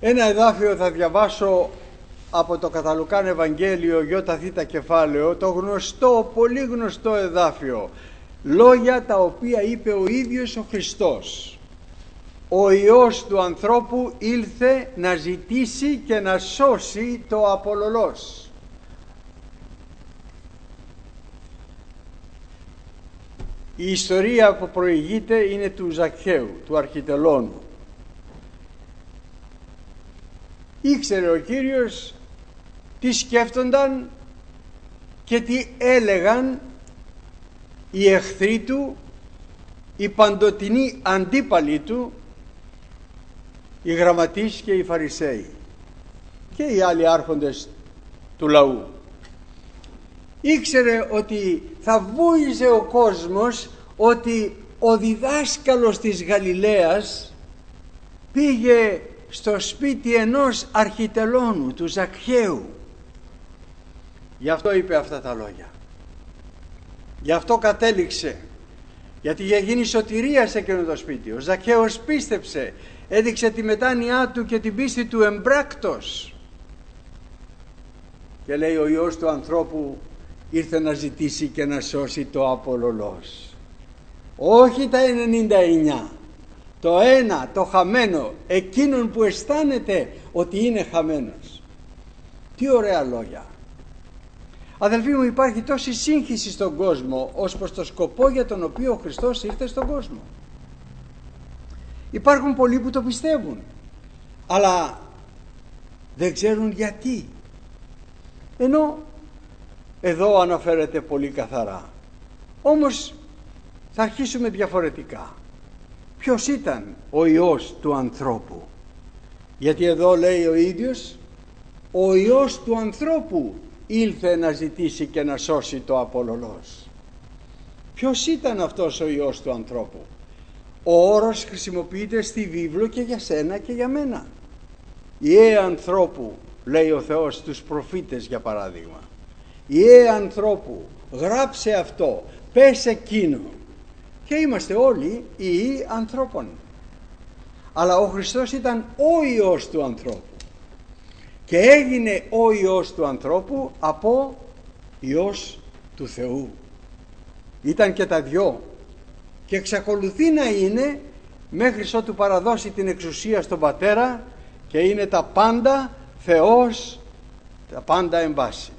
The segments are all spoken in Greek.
Ένα εδάφιο θα διαβάσω από το Καταλουκάν Ευαγγέλιο ΙΘ κεφάλαιο, το γνωστό, πολύ γνωστό εδάφιο, λόγια τα οποία είπε ο ίδιος ο Χριστός. Ο Υιός του ανθρώπου ήλθε να ζητήσει και να σώσει το απολωλός. Η ιστορία που προηγείται είναι του Ζακχαίου, του αρχιτελώνου. Ήξερε ο Κύριος τι σκέφτονταν και τι έλεγαν οι εχθροί του, οι παντοτινοί αντίπαλοι του, οι γραμματείς και οι Φαρισαίοι και οι άλλοι άρχοντες του λαού. Ήξερε ότι θα βούιζε ο κόσμος ότι ο διδάσκαλος της Γαλιλαίας πήγε στο σπίτι ενός αρχιτελώνου, του Ζακχαίου. Γι' αυτό είπε αυτά τα λόγια. Γι' αυτό κατέληξε. Γιατί για γίνει σωτηρία σε εκείνο το σπίτι. Ο Ζακχαίος πίστεψε, έδειξε τη μετάνοιά του και την πίστη του εμπράκτος. Και λέει, ο Υιός του ανθρώπου ήρθε να ζητήσει και να σώσει το απολωλός. Όχι τα 99, το ένα, το χαμένο, εκείνον που αισθάνεται ότι είναι χαμένος. Τι ωραία λόγια. Αδελφοί μου, υπάρχει τόση σύγχυση στον κόσμο ως προς το σκοπό για τον οποίο ο Χριστός ήρθε στον κόσμο. Υπάρχουν πολλοί που το πιστεύουν, αλλά δεν ξέρουν γιατί. Ενώ εδώ αναφέρεται πολύ καθαρά. Όμως θα αρχίσουμε διαφορετικά. Ποιος ήταν ο Υιός του ανθρώπου? Γιατί εδώ λέει ο ίδιος, ο Υιός του ανθρώπου ήλθε να ζητήσει και να σώσει το απολωλός. Ποιος ήταν αυτός ο Υιός του ανθρώπου? Ο όρος χρησιμοποιείται στη βίβλο και για σένα και για μένα. Ιε ανθρώπου, λέει ο Θεός στους προφήτες, για παράδειγμα. Ιε ανθρώπου, γράψε αυτό, πες εκείνο. Και είμαστε όλοι ιοί ανθρώπων. Αλλά ο Χριστός ήταν ο Υιός του ανθρώπου. Και έγινε ο Υιός του ανθρώπου από Υιός του Θεού. Ήταν και τα δυο. Και εξακολουθεί να είναι μέχρι ότου παραδώσει την εξουσία στον Πατέρα και είναι τα πάντα Θεός, τα πάντα εν βάση.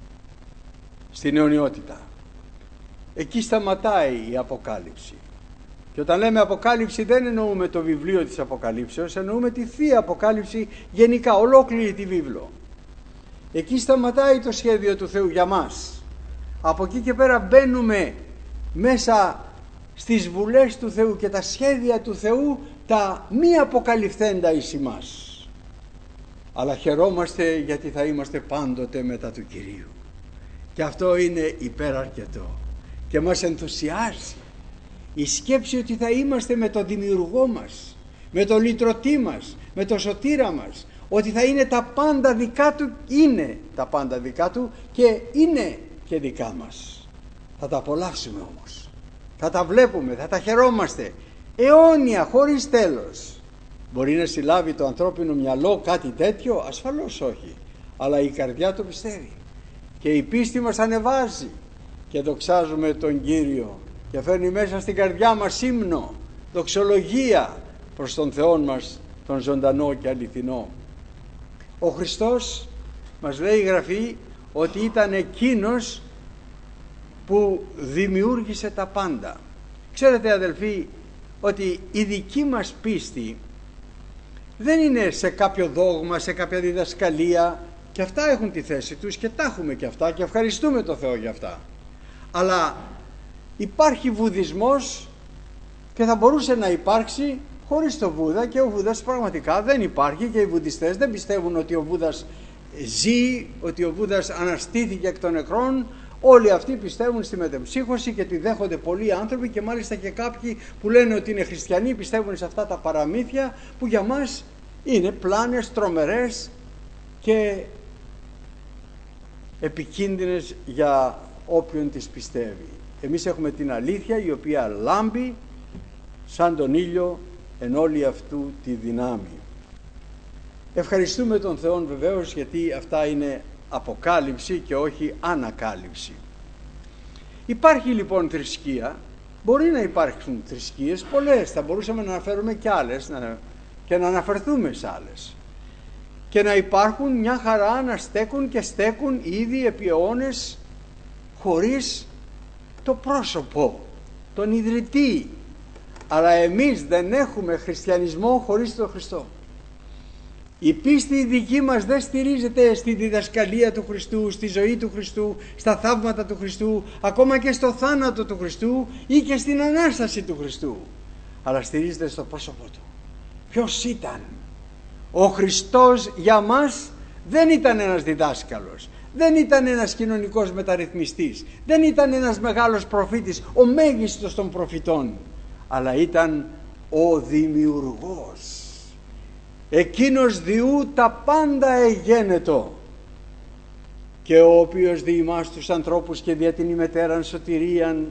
Στην αιωνιότητα. Εκεί σταματάει η Αποκάλυψη. Και όταν λέμε Αποκάλυψη δεν εννοούμε το βιβλίο της Αποκαλύψεως, εννοούμε τη Θεία Αποκάλυψη γενικά, ολόκληρη τη βίβλο. Εκεί σταματάει το σχέδιο του Θεού για μας. Από εκεί και πέρα μπαίνουμε μέσα στις βουλές του Θεού και τα σχέδια του Θεού, τα μη αποκαλυφθέντα εις ημάς. Αλλά χαιρόμαστε γιατί θα είμαστε πάντοτε μετά του Κυρίου. Και αυτό είναι υπεραρκετό. Και μας ενθουσιάζει η σκέψη ότι θα είμαστε με τον Δημιουργό μας, με τον Λυτρωτή μας, με τον Σωτήρα μας, ότι θα είναι τα πάντα δικά Του, είναι τα πάντα δικά Του και είναι και δικά μας. Θα τα απολαύσουμε όμως, θα τα βλέπουμε, θα τα χαιρόμαστε αιώνια, χωρίς τέλος. Μπορεί να συλλάβει το ανθρώπινο μυαλό κάτι τέτοιο? Ασφαλώς όχι, αλλά η καρδιά το πιστεύει και η πίστη μας ανεβάζει και δοξάζουμε τον Κύριο και φέρνει μέσα στην καρδιά μας ύμνο, δοξολογία προς τον Θεό μας, τον ζωντανό και αληθινό. Ο Χριστός, μας λέει η Γραφή, ότι ήταν εκείνος που δημιούργησε τα πάντα. Ξέρετε αδελφοί, ότι η δική μας πίστη δεν είναι σε κάποιο δόγμα, σε κάποια διδασκαλία, και αυτά έχουν τη θέση τους και τα έχουμε και αυτά και ευχαριστούμε τον Θεό για αυτά. Αλλά υπάρχει βουδισμός και θα μπορούσε να υπάρξει χωρίς το Βούδα, και ο Βούδας πραγματικά δεν υπάρχει και οι βουδιστές δεν πιστεύουν ότι ο Βούδας ζει, ότι ο Βούδας αναστήθηκε εκ των νεκρών. Όλοι αυτοί πιστεύουν στη μετεμψύχωση και τη δέχονται πολλοί άνθρωποι, και μάλιστα και κάποιοι που λένε ότι είναι χριστιανοί πιστεύουν σε αυτά τα παραμύθια που για μας είναι πλάνες τρομερές και επικίνδυνες για όποιον τις πιστεύει. Εμείς έχουμε την αλήθεια η οποία λάμπει σαν τον ήλιο εν όλη αυτού τη δυνάμει. Ευχαριστούμε τον Θεό βεβαίως, γιατί αυτά είναι αποκάλυψη και όχι ανακάλυψη. Υπάρχει λοιπόν θρησκεία, μπορεί να υπάρχουν θρησκείες πολλές, θα μπορούσαμε να αναφέρουμε και άλλες και να αναφερθούμε σε άλλες, και να υπάρχουν μια χαρά, να στέκουν και στέκουν ήδη επί αιώνες χωρίς το πρόσωπο, τον ιδρυτή. Αλλά εμείς δεν έχουμε χριστιανισμό χωρίς τον Χριστό. Η πίστη η δική μας δεν στηρίζεται στη διδασκαλία του Χριστού, στη ζωή του Χριστού, στα θαύματα του Χριστού, ακόμα και στο θάνατο του Χριστού ή και στην Ανάσταση του Χριστού, αλλά στηρίζεται στο πρόσωπό του. Ποιος ήταν? Ο Χριστός για μας δεν ήταν ένας διδάσκαλος, δεν ήταν ένας κοινωνικός μεταρρυθμιστής, δεν ήταν ένας μεγάλος προφήτης, ο μέγιστος των προφητών, αλλά ήταν ο δημιουργός, εκείνος διού τα πάντα εγένετο, και ο οποίος δι' ημάς τους ανθρώπους και δια την ημετέραν σωτηρίαν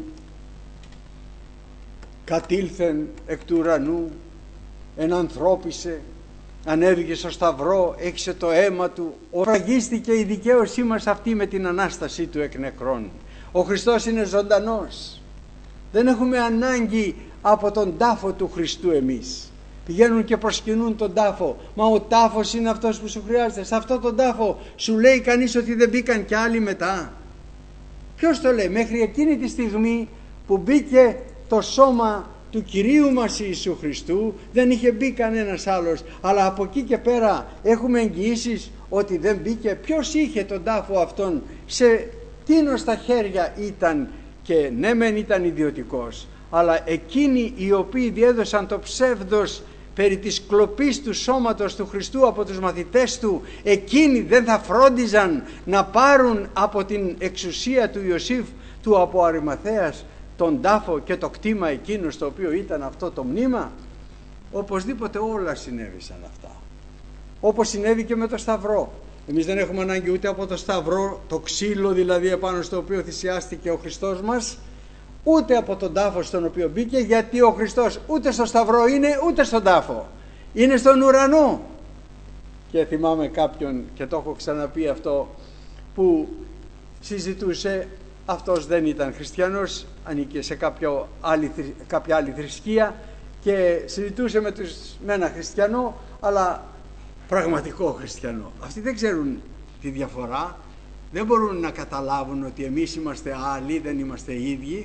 κατήλθεν εκ του ουρανού, ενανθρώπισε, ανέβηκε στο σταυρό, έχισε το αίμα του, οραγίστηκε η δικαίωσή μας αυτή με την Ανάστασή του εκ νεκρών. Ο Χριστός είναι ζωντανός. Δεν έχουμε ανάγκη από τον τάφο του Χριστού εμείς. Πηγαίνουν και προσκυνούν τον τάφο. Μα ο τάφος είναι αυτός που σου χρειάζεται. Σε αυτό τον τάφο σου λέει κανείς ότι δεν μπήκαν κι άλλοι μετά? Ποιος το λέει? Μέχρι εκείνη τη στιγμή που μπήκε το σώμα του Κυρίου μας Ιησού Χριστού δεν είχε μπει κανένας άλλος, αλλά από εκεί και πέρα έχουμε εγγυήσεις ότι δεν μπήκε. Ποιος είχε τον τάφο αυτόν? Σε τίνος τα χέρια ήταν? Και ναι μεν ήταν ιδιωτικός, αλλά εκείνοι οι οποίοι διέδωσαν το ψεύδος περί της κλοπής του σώματος του Χριστού από τους μαθητές του, εκείνοι δεν θα φρόντιζαν να πάρουν από την εξουσία του Ιωσήφ του από Αριμαθέας τον τάφο και το κτήμα εκείνο στο οποίο ήταν αυτό το μνήμα? Οπωσδήποτε όλα συνέβησαν αυτά, όπως συνέβη και με το Σταυρό. Εμείς δεν έχουμε ανάγκη ούτε από το Σταυρό, το ξύλο δηλαδή επάνω στο οποίο θυσιάστηκε ο Χριστός μας, ούτε από τον τάφο στον οποίο μπήκε, γιατί ο Χριστός ούτε στο Σταυρό είναι, ούτε στον τάφο, είναι στον ουρανό. Και θυμάμαι κάποιον, και το έχω ξαναπεί αυτό, που συζητούσε, αυτός δεν ήταν χριστιανός, ανήκε σε κάποια άλλη θρησκεία, και συζητούσε με ένα χριστιανό, αλλά πραγματικό χριστιανό. Αυτοί δεν ξέρουν τη διαφορά, δεν μπορούν να καταλάβουν ότι εμείς είμαστε άλλοι, δεν είμαστε ίδιοι.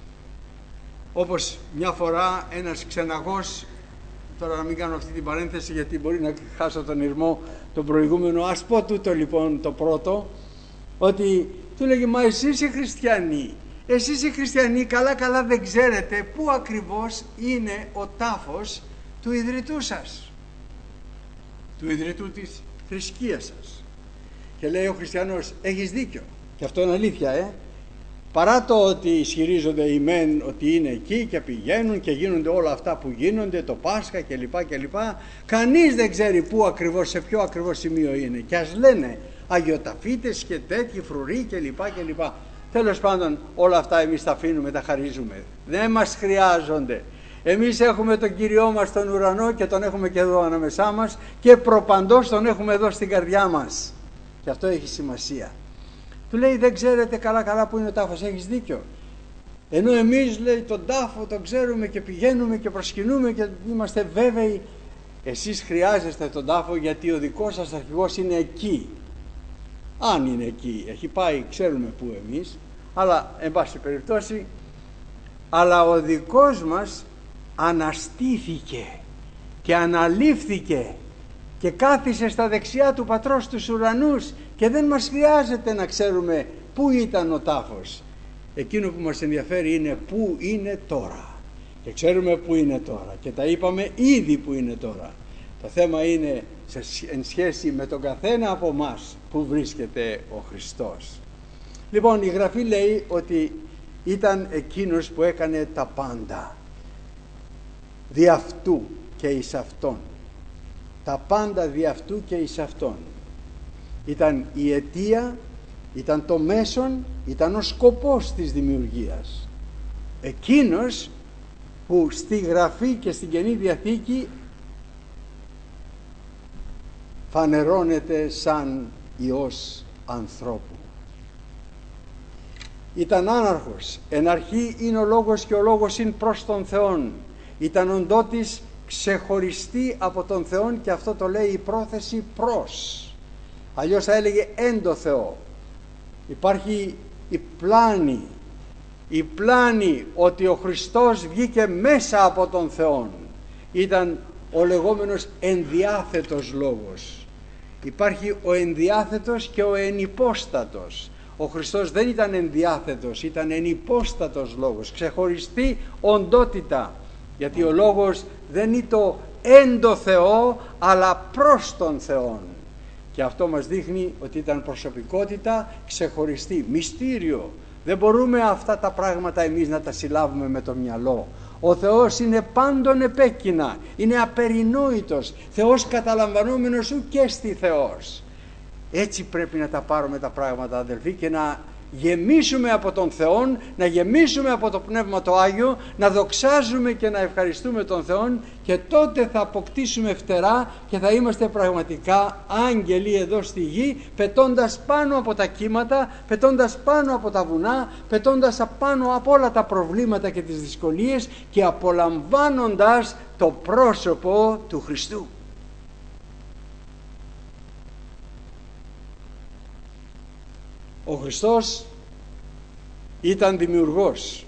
Όπως μια φορά ένας ξεναγός, τώρα να μην κάνω αυτή την παρένθεση γιατί μπορεί να χάσω τον ηρμό τον προηγούμενο, ας πω τούτο λοιπόν το πρώτο, ότι του λέγε, μα εσείς οι χριστιανοί, εσείς οι χριστιανοί καλά δεν ξέρετε πού ακριβώς είναι ο τάφος του ιδρυτού σας, του ιδρυτού της θρησκείας σας. Και λέει ο χριστιανός, έχεις δίκιο, και αυτό είναι αλήθεια, παρά το ότι ισχυρίζονται οι μεν ότι είναι εκεί και πηγαίνουν και γίνονται όλα αυτά που γίνονται, το Πάσχα κλπ, κανείς δεν ξέρει πού ακριβώς, σε ποιο ακριβώς σημείο είναι, και ας λένε αγιοταφίτες και τέτοιοι φρουροί κλπ. Τέλος πάντων όλα αυτά εμείς τα αφήνουμε, τα χαρίζουμε, δεν μας χρειάζονται. Εμείς έχουμε τον Κύριό μας τον ουρανό και τον έχουμε και εδώ ανάμεσά μας, και προπαντός τον έχουμε εδώ στην καρδιά μας, και αυτό έχει σημασία. Του λέει, δεν ξέρετε καλά που είναι ο τάφος? Έχεις δίκιο. Ενώ εμείς, λέει, τον τάφο τον ξέρουμε και πηγαίνουμε και προσκυνούμε και είμαστε βέβαιοι. Εσείς χρειάζεστε τον τάφο γιατί ο δικός σας αρχηγός είναι εκεί. Αν είναι εκεί, έχει πάει, ξέρουμε που εμείς, αλλά εν πάση περιπτώσει, αλλά ο δικός μας αναστήθηκε και αναλήφθηκε και κάθισε στα δεξιά του Πατρός τους ουρανούς, και δεν μας χρειάζεται να ξέρουμε πού ήταν ο τάφος. Εκείνο που μας ενδιαφέρει είναι πού είναι τώρα, και ξέρουμε πού είναι τώρα και τα είπαμε ήδη που είναι τώρα. Το θέμα είναι εν σχέση με τον καθένα από εμάς που βρίσκεται ο Χριστός. Λοιπόν, η Γραφή λέει ότι ήταν εκείνος που έκανε τα πάντα δι' αυτού και εις αυτόν. Τα πάντα δι' αυτού και εις αυτόν. Ήταν η αιτία, ήταν το μέσον, ήταν ο σκοπός της δημιουργίας. Εκείνος που στη Γραφή και στην Καινή Διαθήκη φανερώνεται σαν Υιός ανθρώπου. Ήταν άναρχος, εν αρχή είναι ο λόγος και ο λόγος είναι προς τον Θεόν. Ήταν οντότης ξεχωριστή από τον Θεόν, και αυτό το λέει η πρόθεση προς. Αλλιώς θα έλεγε εν το Θεό. Υπάρχει η πλάνη ότι ο Χριστός βγήκε μέσα από τον Θεόν. Ήταν ο λεγόμενος ενδιάθετος λόγος. Υπάρχει ο ενδιάθετος και ο ενυπόστατος. Ο Χριστός δεν ήταν ενδιάθετος, ήταν ενυπόστατος λόγος, ξεχωριστή οντότητα, γιατί ο λόγος δεν είναι το εν το Θεό, αλλά προς τον Θεόν. Και αυτό μας δείχνει ότι ήταν προσωπικότητα ξεχωριστή, μυστήριο. Δεν μπορούμε αυτά τα πράγματα εμείς να τα συλλάβουμε με το μυαλό. Ο Θεός είναι πάντων επέκεινα, είναι απερινόητος, Θεός καταλαμβανόμενος ουκ έστι Θεός. Έτσι πρέπει να τα πάρουμε τα πράγματα, αδελφοί, και να γεμίσουμε από τον Θεό, να γεμίσουμε από το Πνεύμα το Άγιο, να δοξάζουμε και να ευχαριστούμε τον Θεό, και τότε θα αποκτήσουμε φτερά και θα είμαστε πραγματικά άγγελοι εδώ στη γη, πετώντας πάνω από τα κύματα, πετώντας πάνω από τα βουνά, πετώντας πάνω από όλα τα προβλήματα και τις δυσκολίες, και απολαμβάνοντας το πρόσωπο του Χριστού. Ο Χριστός ήταν δημιουργός,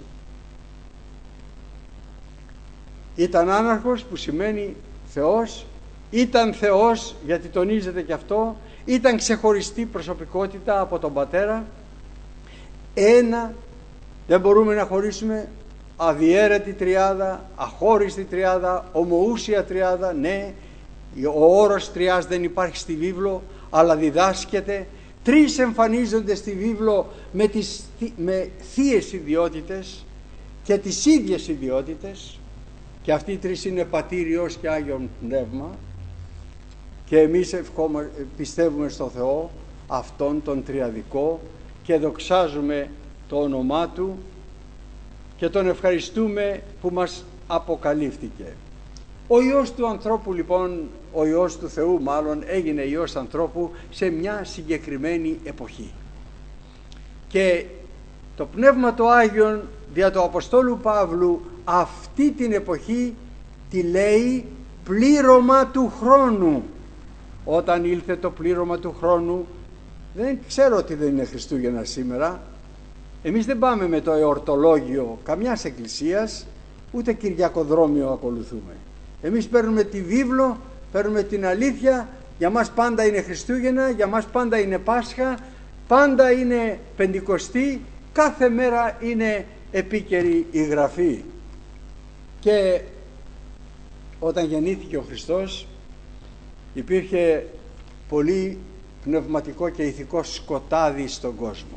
ήταν άναρχος, που σημαίνει Θεός, ήταν Θεός γιατί τονίζεται και αυτό, ήταν ξεχωριστή προσωπικότητα από τον Πατέρα, ένα, δεν μπορούμε να χωρίσουμε, αδιαίρετη τριάδα, αχώριστη τριάδα, ομοούσια τριάδα. Ναι, ο όρος τριάς δεν υπάρχει στη βίβλο, αλλά διδάσκεται. Τρεις εμφανίζονται στη βίβλο με θείες ιδιότητες και τις ίδιες ιδιότητες, και αυτοί οι τρεις είναι Πατήρ, Υιός και Άγιον Πνεύμα, και εμείς πιστεύουμε στο Θεό αυτόν τον τριαδικό και δοξάζουμε το όνομά Του και τον ευχαριστούμε που μας αποκαλύφθηκε. Ο Υιός του ανθρώπου λοιπόν, ο Υιός του Θεού μάλλον, έγινε Υιός ανθρώπου σε μια συγκεκριμένη εποχή. Και το Πνεύμα το Άγιον δια του Αποστόλου Παύλου αυτή την εποχή τη λέει πλήρωμα του χρόνου. Όταν ήλθε το πλήρωμα του χρόνου, δεν ξέρω ότι δεν είναι Χριστούγεννα σήμερα. Εμείς δεν πάμε με το εορτολόγιο καμιάς εκκλησίας, ούτε κυριακοδρόμιο ακολουθούμε. Εμείς παίρνουμε τη βίβλο, παίρνουμε την αλήθεια. Για μας πάντα είναι Χριστούγεννα, για μας πάντα είναι Πάσχα, πάντα είναι Πεντηκοστή, κάθε μέρα είναι επίκαιρη η Γραφή. Και όταν γεννήθηκε ο Χριστός υπήρχε πολύ πνευματικό και ηθικό σκοτάδι στον κόσμο.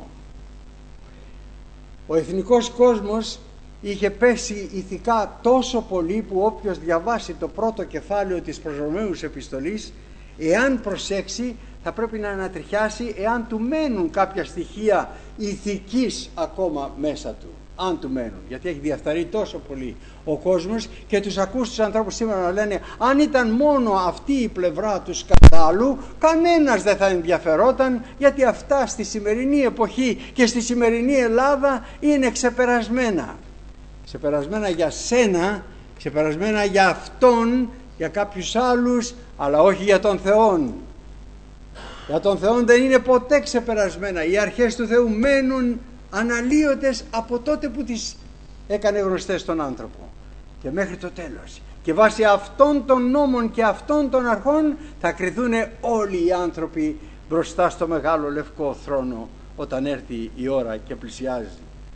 Ο εθνικός κόσμος είχε πέσει ηθικά τόσο πολύ που όποιος διαβάσει το πρώτο κεφάλαιο της προς Ρωμαίους επιστολής, εάν προσέξει, θα πρέπει να ανατριχιάσει εάν του μένουν κάποια στοιχεία ηθικής ακόμα μέσα του. Αν του μένουν, γιατί έχει διαφθαρεί τόσο πολύ ο κόσμος, και τους ακούς τους ανθρώπους σήμερα να λένε αν ήταν μόνο αυτή η πλευρά του σκανδάλου κανένας δεν θα ενδιαφερόταν, γιατί αυτά στη σημερινή εποχή και στη σημερινή Ελλάδα είναι ξεπερασμένα. Ξεπερασμένα για σένα, ξεπερασμένα για αυτόν, για κάποιους άλλους, αλλά όχι για τον Θεόν. Για τον Θεόν δεν είναι ποτέ ξεπερασμένα. Οι αρχές του Θεού μένουν αναλύωτες από τότε που τις έκανε γνωστές στον άνθρωπο και μέχρι το τέλος. Και βάσει αυτών των νόμων και αυτών των αρχών θα κριθούν όλοι οι άνθρωποι μπροστά στο μεγάλο λευκό θρόνο όταν έρθει η ώρα και πλησιάζει.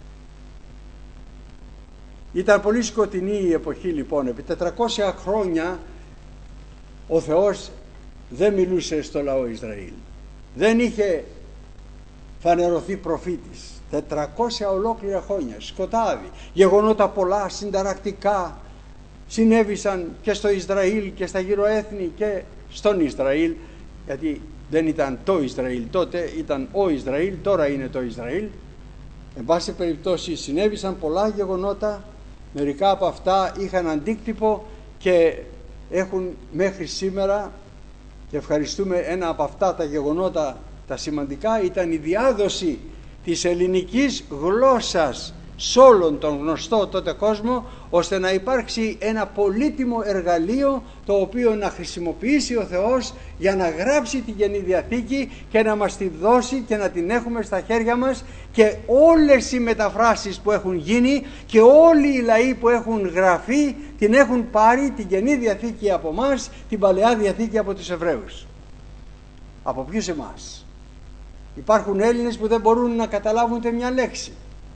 Ήταν πολύ σκοτεινή η εποχή λοιπόν. Επί 400 χρόνια ο Θεός δεν μιλούσε στο λαό Ισραήλ. Δεν είχε φανερωθεί προφήτης. 400 ολόκληρα χρόνια, σκοτάδι, γεγονότα πολλά, συνταρακτικά συνέβησαν και στο Ισραήλ και στα γύρω έθνη και στον Ισραήλ, γιατί δεν ήταν το Ισραήλ τότε, ήταν ο Ισραήλ, τώρα είναι το Ισραήλ. Εν πάση περιπτώσει συνέβησαν πολλά γεγονότα, μερικά από αυτά είχαν αντίκτυπο και έχουν μέχρι σήμερα Και ευχαριστούμε, ένα από αυτά τα γεγονότα τα σημαντικά ήταν η διάδοση της ελληνικής γλώσσας σε όλον τον γνωστό τότε κόσμο, ώστε να υπάρξει ένα πολύτιμο εργαλείο το οποίο να χρησιμοποιήσει ο Θεός για να γράψει την Καινή Διαθήκη και να μας τη δώσει και να την έχουμε στα χέρια μας, και όλες οι μεταφράσεις που έχουν γίνει και όλοι οι λαοί που έχουν γραφεί την έχουν πάρει την Καινή Διαθήκη από μας, την Παλαιά Διαθήκη από τους Εβραίους. Από ποιους εμάς? Υπάρχουν Έλληνες που δεν μπορούν να καταλάβουν ούτε μια λέξη.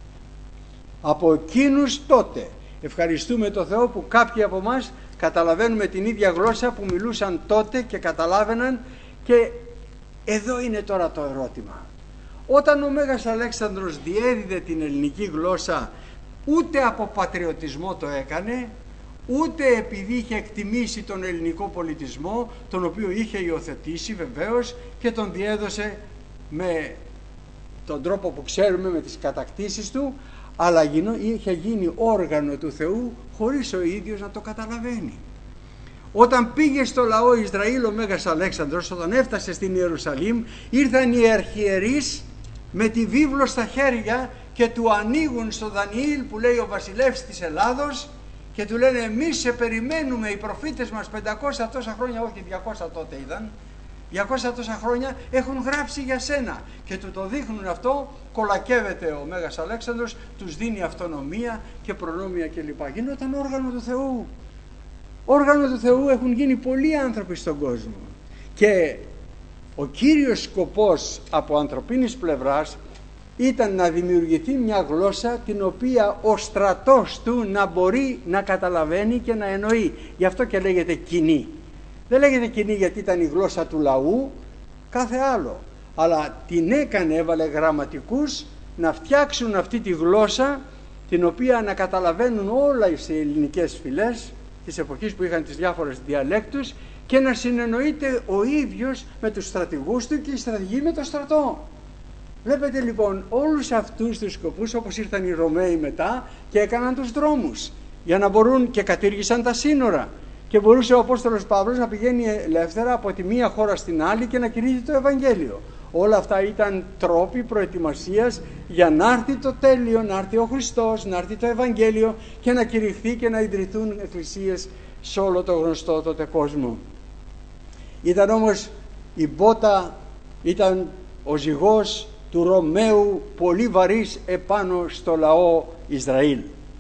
Από εκείνους τότε ευχαριστούμε το Θεό που κάποιοι από εμάς καταλαβαίνουμε την ίδια γλώσσα που μιλούσαν τότε και καταλάβαιναν. Και εδώ είναι τώρα το ερώτημα. Όταν ο Μέγας Αλέξανδρος διέδιδε την ελληνική γλώσσα, ούτε από πατριωτισμό το έκανε, ούτε επειδή είχε εκτιμήσει τον ελληνικό πολιτισμό, τον οποίο είχε υιοθετήσει βεβαίως και τον διέδωσε με τον τρόπο που ξέρουμε, με τις κατακτήσεις του, αλλά είχε γίνει όργανο του Θεού χωρίς ο ίδιος να το καταλαβαίνει. Όταν πήγε στο λαό Ισραήλ ο Μέγας Αλέξανδρος, όταν έφτασε στην Ιερουσαλήμ, ήρθαν οι αρχιερείς με τη βίβλο στα χέρια και του ανοίγουν στο Δανιήλ, που λέει ο βασιλεύς της Ελλάδος, και του λένε: εμείς σε περιμένουμε, οι προφήτες μας 500 τόσα χρόνια, όχι 200 τότε ήταν, 200 τόσα χρόνια έχουν γράψει για σένα, και του το δείχνουν αυτό. Κολακεύεται ο Μέγας Αλέξανδρος, τους δίνει αυτονομία και προνόμια κλπ. Γινόταν όργανο του Θεού. Όργανο του Θεού έχουν γίνει πολλοί άνθρωποι στον κόσμο, και ο κύριος σκοπός από ανθρωπίνης πλευράς ήταν να δημιουργηθεί μια γλώσσα την οποία ο στρατός του να μπορεί να καταλαβαίνει και να εννοεί. Γι' αυτό και λέγεται κοινή. Δεν λέγεται κοινή γιατί ήταν η γλώσσα του λαού, κάθε άλλο, αλλά την έβαλε γραμματικούς να φτιάξουν αυτή τη γλώσσα, την οποία να καταλαβαίνουν όλα οι ελληνικές φυλές της εποχής που είχαν τις διάφορες διαλέκτους, και να συνεννοείται ο ίδιος με τους στρατηγούς του και οι στρατηγοί με το στρατό. Βλέπετε λοιπόν όλους αυτούς τους σκοπούς, όπως ήρθαν οι Ρωμαίοι μετά και έκαναν τους δρόμους για να μπορούν, και κατήργησαν τα σύνορα, και μπορούσε ο Απόστολος Παύλος να πηγαίνει ελεύθερα από τη μία χώρα στην άλλη και να κηρύττει το Ευαγγέλιο. Όλα αυτά ήταν τρόποι προετοιμασίας για να έρθει το τέλειο, να έρθει ο Χριστός, να έρθει το Ευαγγέλιο και να κηρυχθεί και να ιδρυθούν εκκλησίες σε όλο το γνωστό τότε κόσμο. Ήταν όμως η μπότα, ήταν ο ζυγός του Ρωμαίου πολύ βαρύς επάνω στο λαό Ισραήλ.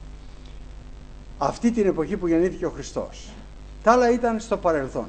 Αυτή την εποχή που γεννήθηκε ο Χριστός. Τα άλλα ήταν στο παρελθόν.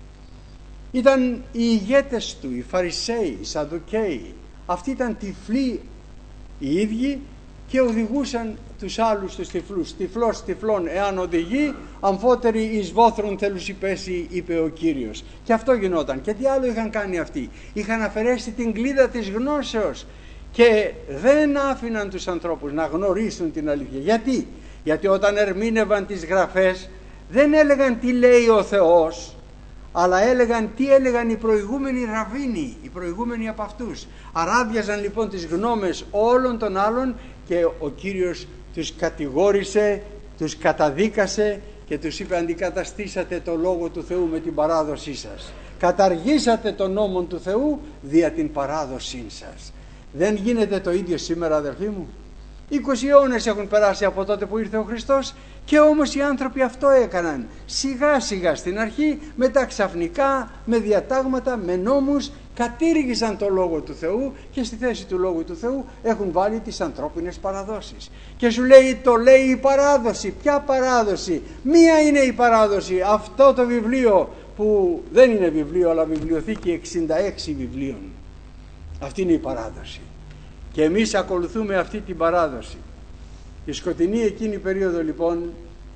Ήταν οι ηγέτες του, οι Φαρισαίοι, οι Σαδουκαίοι. Αυτοί ήταν τυφλοί οι ίδιοι και οδηγούσαν τους άλλους τους τυφλούς. Τυφλός τυφλών εάν οδηγεί, αμφότεροι εις βόθρων θέλουσι πέσει, είπε ο Κύριος. Και αυτό γινόταν. Και τι άλλο είχαν κάνει αυτοί? Είχαν αφαιρέσει την κλίδα της γνώσεως και δεν άφηναν τους ανθρώπους να γνωρίσουν την αλήθεια. Γιατί? Γιατί όταν ερμήνευαν τις γραφές δεν έλεγαν τι λέει ο Θεός, αλλά έλεγαν τι έλεγαν οι προηγούμενοι ραβίνοι, οι προηγούμενοι από αυτούς. Αράδιαζαν λοιπόν τις γνώμες όλων των άλλων, και ο Κύριος τους κατηγόρησε, τους καταδίκασε και τους είπε: αντικαταστήσατε το Λόγο του Θεού με την παράδοσή σας. Καταργήσατε τον νόμο του Θεού δια την παράδοσή σας. Δεν γίνεται το ίδιο σήμερα, αδελφοί μου? 20 αιώνες έχουν περάσει από τότε που ήρθε ο Χριστός, και όμως οι άνθρωποι αυτό έκαναν. Σιγά σιγά στην αρχή, μετά ξαφνικά με διατάγματα, με νόμους κατήργησαν το Λόγο του Θεού, και στη θέση του Λόγου του Θεού έχουν βάλει τις ανθρώπινες παραδόσεις. Και σου λέει, το λέει η παράδοση. Ποια παράδοση? Μία είναι η παράδοση, αυτό το βιβλίο που δεν είναι βιβλίο αλλά βιβλιοθήκη 66 βιβλίων. Αυτή είναι η παράδοση. Και εμείς ακολουθούμε αυτή την παράδοση. Η σκοτεινή εκείνη περίοδο λοιπόν,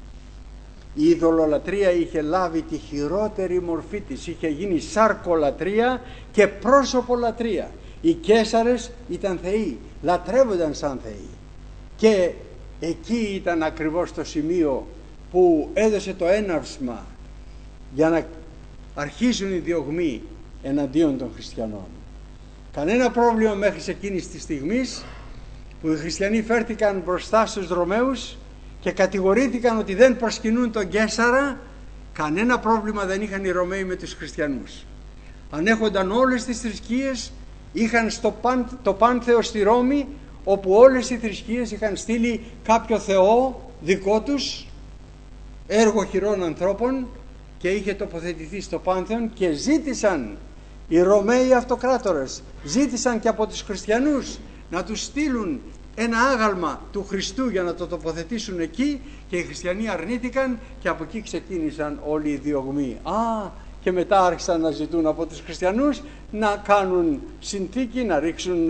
η ειδωλολατρία είχε λάβει τη χειρότερη μορφή της. Είχε γίνει σάρκολατρία και πρόσωπολατρία. Οι Καίσαρες ήταν θεοί, λατρεύονταν σαν θεοί. Και εκεί ήταν ακριβώς το σημείο που έδωσε το έναυσμα για να αρχίσουν οι διωγμοί εναντίον των χριστιανών. Κανένα πρόβλημα μέχρι εκείνης της στιγμής που οι χριστιανοί φέρθηκαν μπροστά στους Ρωμαίους και κατηγορήθηκαν ότι δεν προσκυνούν τον Καίσαρα. Κανένα πρόβλημα δεν είχαν οι Ρωμαίοι με τους χριστιανούς. ανέχονταν όλες τις θρησκείες, είχαν το Πάνθεο στη Ρώμη, όπου όλες οι θρησκείες είχαν στείλει κάποιο θεό δικό τους, έργο χειρών ανθρώπων, και είχε τοποθετηθεί στο Πάνθεον, και ζήτησαν οι Ρωμαίοι αυτοκράτορες, ζήτησαν και από τους χριστιανούς να τους στείλουν ένα άγαλμα του Χριστού για να το τοποθετήσουν εκεί, και οι χριστιανοί αρνήθηκαν, και από εκεί ξεκίνησαν όλοι οι διωγμοί. Και μετά άρχισαν να ζητούν από τους χριστιανούς να κάνουν συνθήκη, να ρίξουν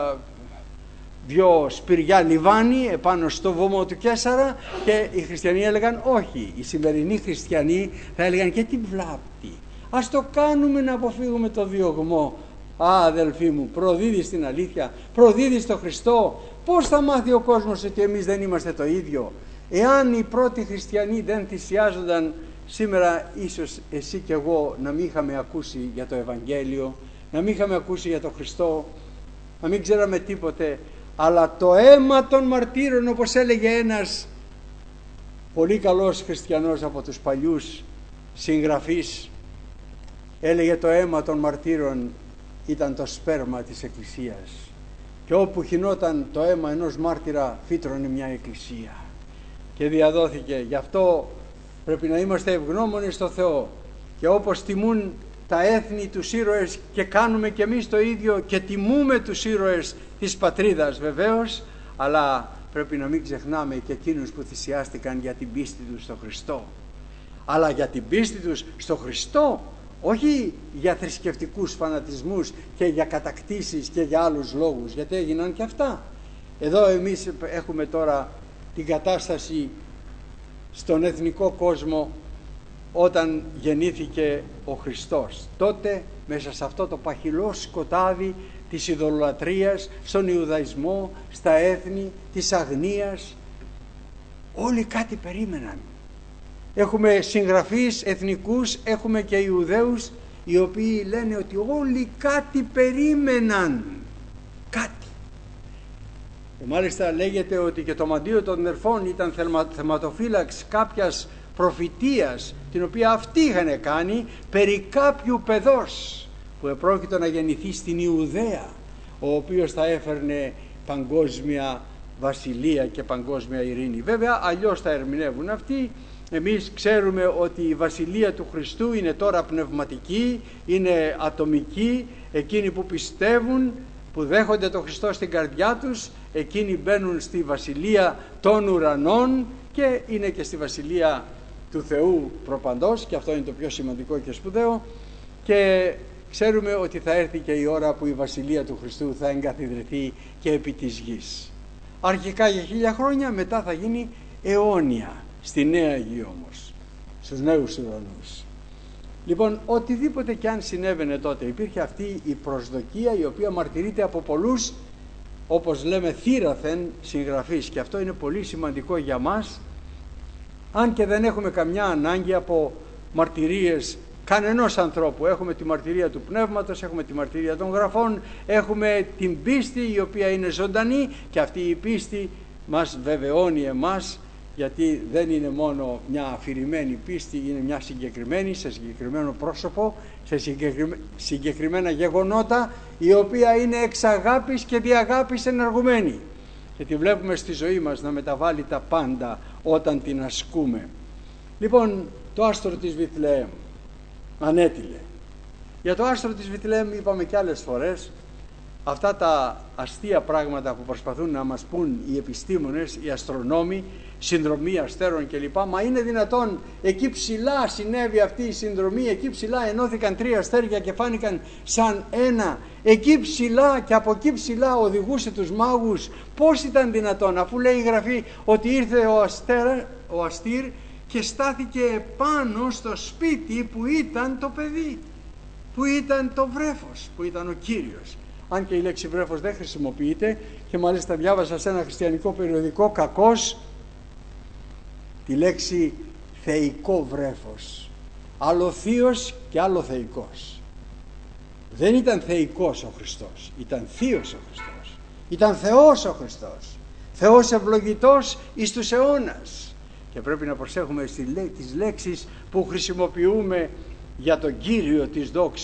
δυο σπηριά λιβάνι επάνω στο βωμό του Καίσαρα, και οι χριστιανοί έλεγαν όχι. Οι σημερινοί χριστιανοί θα έλεγαν και τι βλάπτει, ας το κάνουμε να αποφύγουμε το διωγμό. Αδελφοί μου, προδίδεις την αλήθεια, προδίδεις το Χριστό. Πώς θα μάθει ο κόσμος ότι εμείς δεν είμαστε το ίδιο? Εάν οι πρώτοι χριστιανοί δεν θυσιάζονταν, σήμερα ίσως εσύ και εγώ να μην είχαμε ακούσει για το Ευαγγέλιο, να μην είχαμε ακούσει για το Χριστό, να μην ξέραμε τίποτε. Αλλά το αίμα των μαρτύρων, όπως έλεγε ένας πολύ καλός χριστιανός από τους παλιούς συγγραφείς, έλεγε το αίμα των μαρτύρων ήταν το σπέρμα της Εκκλησίας, και όπου χυνόταν το αίμα ενός μάρτυρα φύτρωνε μια εκκλησία και διαδόθηκε. Γι' αυτό πρέπει να είμαστε ευγνώμονες στο Θεό, και όπως τιμούν τα έθνη τους ήρωες, και κάνουμε και εμείς το ίδιο και τιμούμε τους ήρωες της πατρίδας βεβαίως, αλλά πρέπει να μην ξεχνάμε και εκείνους που θυσιάστηκαν για την πίστη τους στο Χριστό. Αλλά για την πίστη τους στο Χριστό, όχι για θρησκευτικούς φανατισμούς και για κατακτήσεις και για άλλους λόγους, γιατί έγιναν και αυτά. Εδώ εμείς έχουμε τώρα την κατάσταση στον εθνικό κόσμο όταν γεννήθηκε ο Χριστός. Τότε μέσα σε αυτό το παχυλό σκοτάδι της ειδωλολατρίας, στον Ιουδαϊσμό, στα έθνη της αγνίας, όλοι κάτι περίμεναν. Έχουμε συγγραφείς εθνικούς, έχουμε και Ιουδαίους, οι οποίοι λένε ότι όλοι κάτι περίμεναν. Κάτι. Και μάλιστα λέγεται ότι και το μαντίο των ερφών ήταν θεματοφύλαξη κάποιας προφητείας, την οποία αυτοί είχαν κάνει περί κάποιου παιδός που επρόκειτο να γεννηθεί στην Ιουδαία, ο οποίος θα έφερνε παγκόσμια βασιλεία και παγκόσμια ειρήνη. Βέβαια αλλιώς τα ερμηνεύουν αυτοί. Εμείς ξέρουμε ότι η βασιλεία του Χριστού είναι τώρα πνευματική, είναι ατομική. Εκείνοι που πιστεύουν, που δέχονται τον Χριστό στην καρδιά τους, εκείνοι μπαίνουν στη βασιλεία των ουρανών και είναι και στη βασιλεία του Θεού προπαντός, και αυτό είναι το πιο σημαντικό και σπουδαίο. Και ξέρουμε ότι θα έρθει και η ώρα που η βασιλεία του Χριστού θα εγκαθιδρυθεί και επί της γης. Αρχικά για 1000 χρόνια, μετά θα γίνει αιώνια στη νέα γη όμως, στους νέους ουρανούς. Λοιπόν, οτιδήποτε και αν συνέβαινε τότε, υπήρχε αυτή η προσδοκία, η οποία μαρτυρείται από πολλούς, όπως λέμε θύραθεν συγγραφείς, και αυτό είναι πολύ σημαντικό για μας, αν και δεν έχουμε καμιά ανάγκη από μαρτυρίες κανενός ανθρώπου. Έχουμε τη μαρτυρία του Πνεύματος, έχουμε τη μαρτυρία των Γραφών, έχουμε την πίστη η οποία είναι ζωντανή, και αυτή η πίστη μας βεβαιώνει εμάς, γιατί δεν είναι μόνο μια αφηρημένη πίστη, είναι μια συγκεκριμένη, σε συγκεκριμένο πρόσωπο, σε συγκεκριμένα γεγονότα, η οποία είναι εξ αγάπης και δι' αγάπης ενεργουμένη, και τη βλέπουμε στη ζωή μας να μεταβάλει τα πάντα όταν την ασκούμε. Λοιπόν, το άστρο της Βιθλεέμ ανέτειλε. Για το άστρο της Βιθλεέμ είπαμε και άλλες φορές αυτά τα αστεία πράγματα που προσπαθούν να μας πούν οι επιστήμονες, οι αστρονόμοι, συνδρομή αστέρων κλπ. Μα είναι δυνατόν εκεί ψηλά συνέβη αυτή η συνδρομή, εκεί ψηλά ενώθηκαν 3 αστέρια και φάνηκαν σαν ένα, εκεί ψηλά, και από εκεί ψηλά οδηγούσε τους μάγους? Πώς ήταν δυνατόν, αφού λέει η Γραφή ότι ήρθε ο αστήρ και στάθηκε πάνω στο σπίτι που ήταν το παιδί, που ήταν το βρέφος, που ήταν ο Κύριος? Αν και η λέξη βρέφος δεν χρησιμοποιείται, και μάλιστα διάβασα σε ένα χριστιανικό περιοδικό κακώς τη λέξη θεϊκό βρέφος. Άλλο θείος και άλλο θεϊκός. Δεν ήταν θεϊκός ο Χριστός, ήταν θείος ο Χριστός, ήταν Θεός ο Χριστός, Θεός ευλογητός εις τους αιώνας. Και πρέπει να προσέχουμε τις λέξεις που χρησιμοποιούμε για τον Κύριο της δόξης,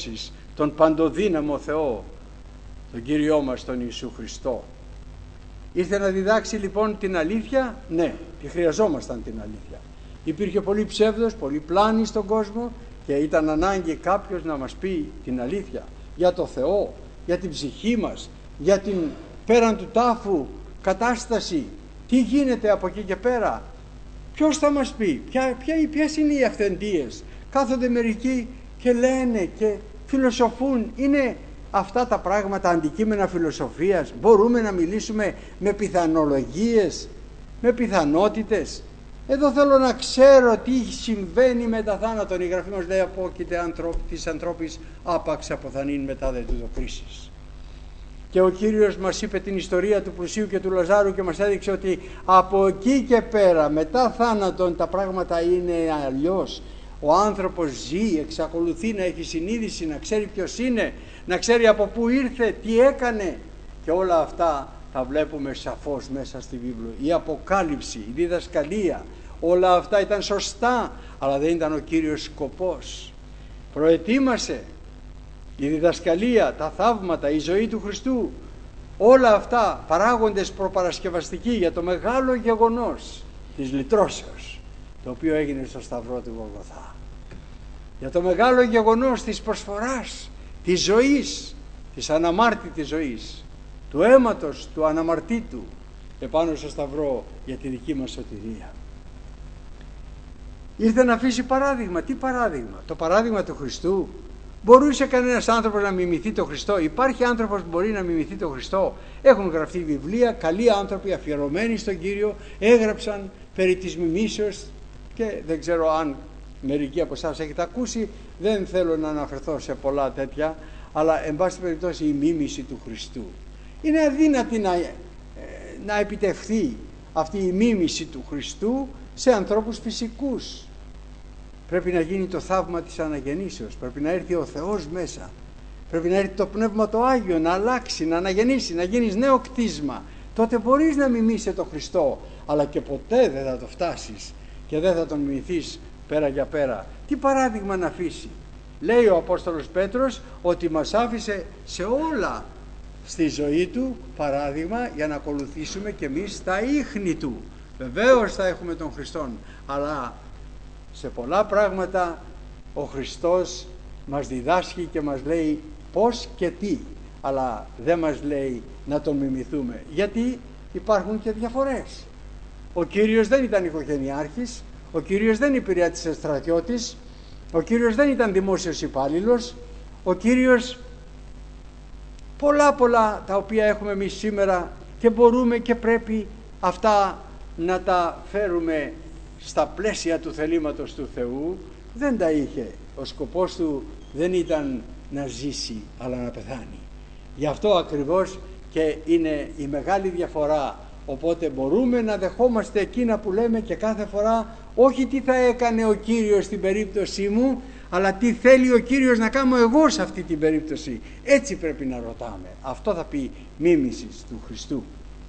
τον παντοδύναμο Θεό, τον Κύριό μας τον Ιησού Χριστό. Ήρθε να διδάξει λοιπόν την αλήθεια. Ναι, τη χρειαζόμασταν την αλήθεια. Υπήρχε πολύ ψεύδος, πολύ πλάνη στον κόσμο και ήταν ανάγκη κάποιος να μας πει την αλήθεια για το Θεό, για την ψυχή μας, για την πέραν του τάφου κατάσταση. Τι γίνεται από εκεί και πέρα? Ποιος θα μας πει? Ποιες είναι οι αυθεντίες? Κάθονται μερικοί και λένε και φιλοσοφούν. Είναι αυτά τα πράγματα αντικείμενα φιλοσοφίας? Μπορούμε να μιλήσουμε με πιθανολογίες, με πιθανότητες? Εδώ θέλω να ξέρω τι συμβαίνει μετά θάνατον. Η Γραφή μας λέει: απόκειται της ανθρώπης άπαξ αποθανήν μετά δε τούτο κρίσης. Και ο Κύριος μας είπε την ιστορία του πλουσίου και του Λαζάρου και μας έδειξε ότι από εκεί και πέρα μετά θάνατον τα πράγματα είναι αλλιώς. Ο άνθρωπος ζει, εξακολουθεί να έχει συνείδηση, να ξέρει ποιος είναι, να ξέρει από πού ήρθε, τι έκανε, και όλα αυτά τα βλέπουμε σαφώς μέσα στη Βίβλο. Η Αποκάλυψη, η διδασκαλία, όλα αυτά ήταν σωστά, αλλά δεν ήταν ο Κύριος σκοπός. Προετοίμασε η διδασκαλία, τα θαύματα, η ζωή του Χριστού, όλα αυτά παράγοντες προπαρασκευαστικοί για το μεγάλο γεγονός της λυτρώσεως, το οποίο έγινε στο Σταυρό του Γολγοθά, για το μεγάλο γεγονός της προσφοράς, της ζωής, της αναμάρτητης ζωής, του αίματος του αναμαρτήτου επάνω στο Σταυρό για τη δική μας σωτηρία. Ήρθε να αφήσει παράδειγμα. Τι παράδειγμα? Το παράδειγμα του Χριστού. Μπορούσε κανένας άνθρωπος να μιμηθεί τον Χριστό? Υπάρχει άνθρωπος που μπορεί να μιμηθεί τον Χριστό? Έχουν γραφτεί βιβλία, καλοί άνθρωποι αφιερωμένοι στον Κύριο έγραψαν περί της μιμήσεως και δεν ξέρω αν μερικοί από εσάς έχετε ακούσει, δεν θέλω να αναφερθώ σε πολλά τέτοια, αλλά εν πάση περιπτώσει η μίμηση του Χριστού. Είναι αδύνατη να επιτευχθεί αυτή η μίμηση του Χριστού σε ανθρώπους φυσικούς. Πρέπει να γίνει το θαύμα της αναγεννήσεως, πρέπει να έρθει ο Θεός μέσα, πρέπει να έρθει το Πνεύμα το Άγιο να αλλάξει, να αναγεννήσει, να γίνεις νέο κτίσμα. Τότε μπορείς να μιμήσεις τον Χριστό, αλλά και ποτέ δεν θα το φτάσεις και δεν θα τον μιμηθείς πέρα για πέρα. Τι παράδειγμα να αφήσει? Λέει ο Απόστολος Πέτρος ότι μας άφησε σε όλα στη ζωή του παράδειγμα για να ακολουθήσουμε και εμείς τα ίχνη του. Βεβαίως θα έχουμε τον Χριστόν, αλλά σε πολλά πράγματα ο Χριστός μας διδάσκει και μας λέει πώς και τι, αλλά δεν μας λέει να τον μιμηθούμε, γιατί υπάρχουν και διαφορές. Ο Κύριος δεν ήταν οικογενειάρχης, ο Κύριος δεν υπηρέτησε στρατιώτης, ο Κύριος δεν ήταν δημόσιος υπάλληλος, ο Κύριος πολλά τα οποία έχουμε εμείς σήμερα και μπορούμε και πρέπει αυτά να τα φέρουμε στα πλαίσια του θελήματος του Θεού, δεν τα είχε. Ο σκοπός του δεν ήταν να ζήσει αλλά να πεθάνει. Γι' αυτό ακριβώς και είναι η μεγάλη διαφορά. Οπότε μπορούμε να δεχόμαστε εκείνα που λέμε και κάθε φορά, όχι τι θα έκανε ο Κύριος στην περίπτωσή μου, αλλά τι θέλει ο Κύριος να κάνω εγώ σε αυτή την περίπτωση. Έτσι πρέπει να ρωτάμε. Αυτό θα πει μίμησης του Χριστού.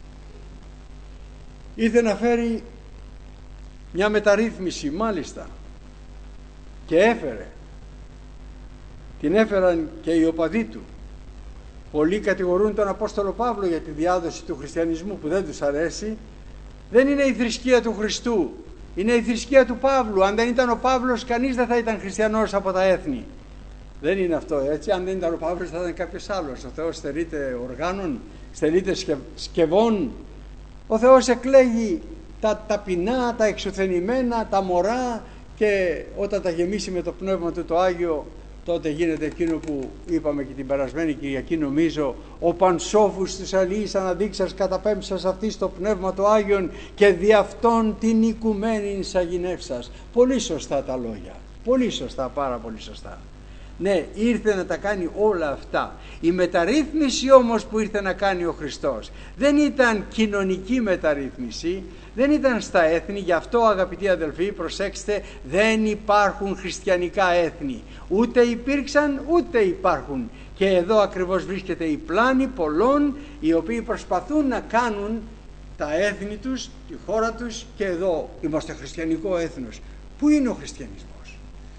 Ήρθε να φέρει μια μεταρρύθμιση μάλιστα και έφερε. Την έφεραν και οι οπαδοί του. Πολλοί κατηγορούν τον Απόστολο Παύλο για τη διάδοση του χριστιανισμού που δεν τους αρέσει. Δεν είναι η θρησκεία του Χριστού, είναι η θρησκεία του Παύλου. Αν δεν ήταν ο Παύλος, κανείς δεν θα ήταν χριστιανός από τα έθνη. Δεν είναι αυτό έτσι. Αν δεν ήταν ο Παύλος, θα ήταν κάποιος άλλος. Ο Θεός στερείται οργάνων, στερείται σκευών. Ο Θεός εκλέγει τα ταπεινά, τα εξουθενημένα, τα μωρά, και όταν τα γεμίσει με το Πνεύμα του το Άγιο, τότε γίνεται εκείνο που είπαμε και την περασμένη Κυριακή, νομίζω, ο πανσόφους της αλής αναδείξας καταπέμψας αυτής το Πνεύμα το Άγιον και δι' αυτόν την οικουμένην σαγηνεύσας. Πολύ σωστά τα λόγια, πολύ σωστά, πάρα πολύ σωστά. Ναι, ήρθε να τα κάνει όλα αυτά. Η μεταρρύθμιση όμως που ήρθε να κάνει ο Χριστός δεν ήταν κοινωνική μεταρρύθμιση, δεν ήταν στα έθνη. Γι' αυτό, αγαπητοί αδελφοί, προσέξτε, δεν υπάρχουν χριστιανικά έθνη. Ούτε υπήρξαν, ούτε υπάρχουν. Και εδώ ακριβώς βρίσκεται η πλάνη πολλών οι οποίοι προσπαθούν να κάνουν τα έθνη τους, τη χώρα τους, και εδώ είμαστε χριστιανικό έθνος. Πού είναι ο χριστιανισμός?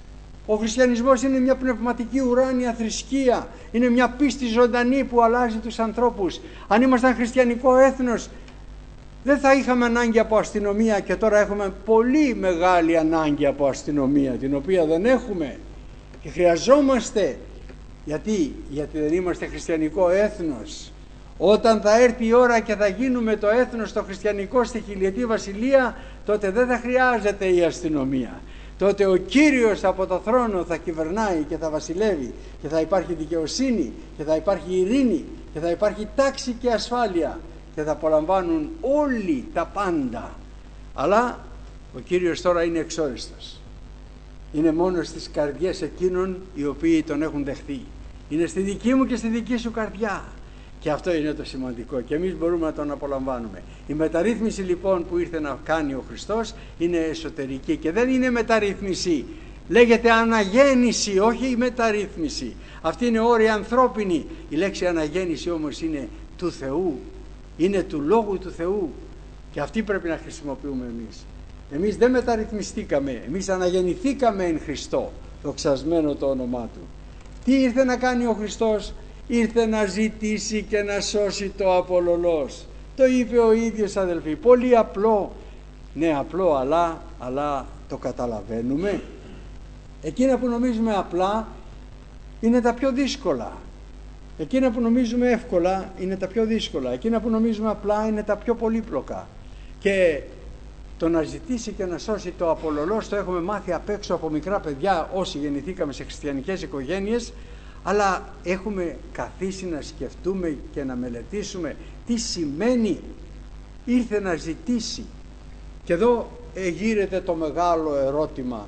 Ο χριστιανισμός είναι μια πνευματική ουράνια θρησκεία, είναι μια πίστη ζωντανή που αλλάζει τους ανθρώπους. Αν ήμασταν χριστιανικό έθνος, δεν θα είχαμε ανάγκη από αστυνομία, και τώρα έχουμε πολύ μεγάλη ανάγκη από αστυνομία, την οποία δεν έχουμε και χρειαζόμαστε. Γιατί δεν είμαστε χριστιανικό έθνος. Όταν θα έρθει η ώρα και θα γίνουμε το έθνος το χριστιανικό στη χιλιετή βασιλεία, τότε δεν θα χρειάζεται η αστυνομία. Τότε ο Κύριος από το θρόνο θα κυβερνάει και θα βασιλεύει, και θα υπάρχει δικαιοσύνη και θα υπάρχει ειρήνη και θα υπάρχει τάξη και ασφάλεια και θα απολαμβάνουν όλοι τα πάντα. Αλλά ο Κύριος τώρα είναι εξόριστος. Είναι μόνο στις καρδιές εκείνων οι οποίοι τον έχουν δεχθεί. Είναι στη δική μου και στη δική σου καρδιά. Και αυτό είναι το σημαντικό, και εμείς μπορούμε να τον απολαμβάνουμε. Η μεταρρύθμιση λοιπόν που ήρθε να κάνει ο Χριστός είναι εσωτερική και δεν είναι μεταρρύθμιση. Λέγεται αναγέννηση, όχι η μεταρρύθμιση. Αυτή είναι όρια ανθρώπινη. Η λέξη αναγέννηση όμως είναι του Θεού. Είναι του Λόγου του Θεού. Και αυτή πρέπει να χρησιμοποιούμε εμείς. Εμείς δεν μεταρρυθμιστήκαμε. Εμείς αναγεννηθήκαμε εν Χριστώ. Δοξασμένο το όνομά Του. Τι ήρθε να κάνει ο Χριστός? Ήρθε να ζητήσει και να σώσει το απολωλός. Το είπε ο ίδιος, αδελφοί. Πολύ απλό. Ναι, απλό, αλλά το καταλαβαίνουμε. Εκείνα που νομίζουμε απλά είναι τα πιο δύσκολα. Εκείνα που νομίζουμε εύκολα είναι τα πιο δύσκολα. Εκείνα που νομίζουμε απλά είναι τα πιο πολύπλοκα. Και το να ζητήσει και να σώσει το απολωλός το έχουμε μάθει απ' έξω από μικρά παιδιά, όσοι γεννηθήκαμε σε χριστιανικές οικογένειες, αλλά έχουμε καθίσει να σκεφτούμε και να μελετήσουμε τι σημαίνει ήρθε να ζητήσει. Και εδώ γύρεται το μεγάλο ερώτημα: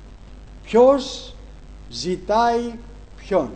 ποιος ζητάει ποιον?